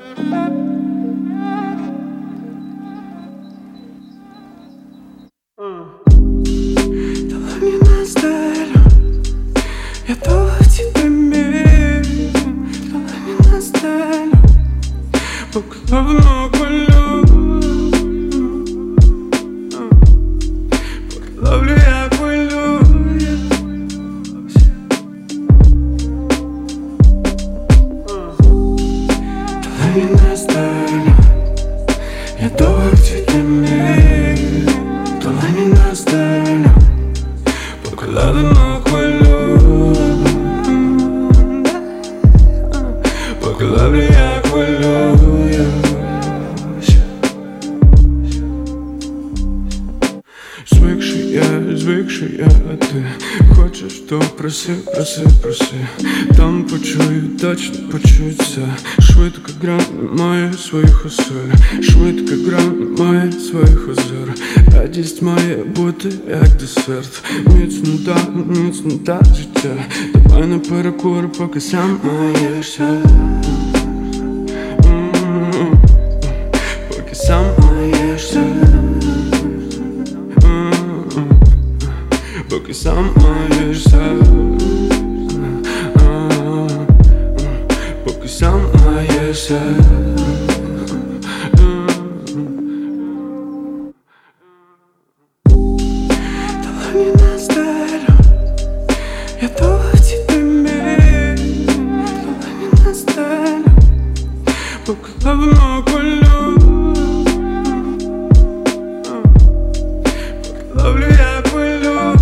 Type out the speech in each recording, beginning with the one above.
Долони на стелю, я долго тебя меряю. Долони на стелю, по головному колю. Пока ловлю я пылю. Долони на стелю, я долго тебя меряю. Долони на стелю, пока ловлю хвилю. Пока ловлю я хвилю. Звикший я, а ти хочеш, то проси, проси, проси. Там почую, точно почуться. Швидко гра немає своїх осель. Швидко гра немає своїх озер. Радість має бути як десерт. Міцно та життя. Давай на перекур, поки сам наєшся. Поки сам наєшся. Поки сам наєшся. Поки сам наєшся. Долони на стелю, я долго тебя меряю. Долони на стелю, пока головну колю. Пока ловлю я пылю.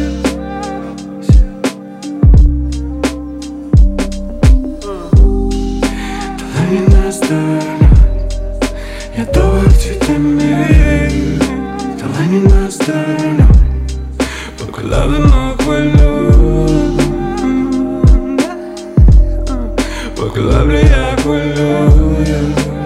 Долони на стелю, я долго тебя меряю. Долони на стелю, пока ловлю хвилю. Пока ловлю я хвилю.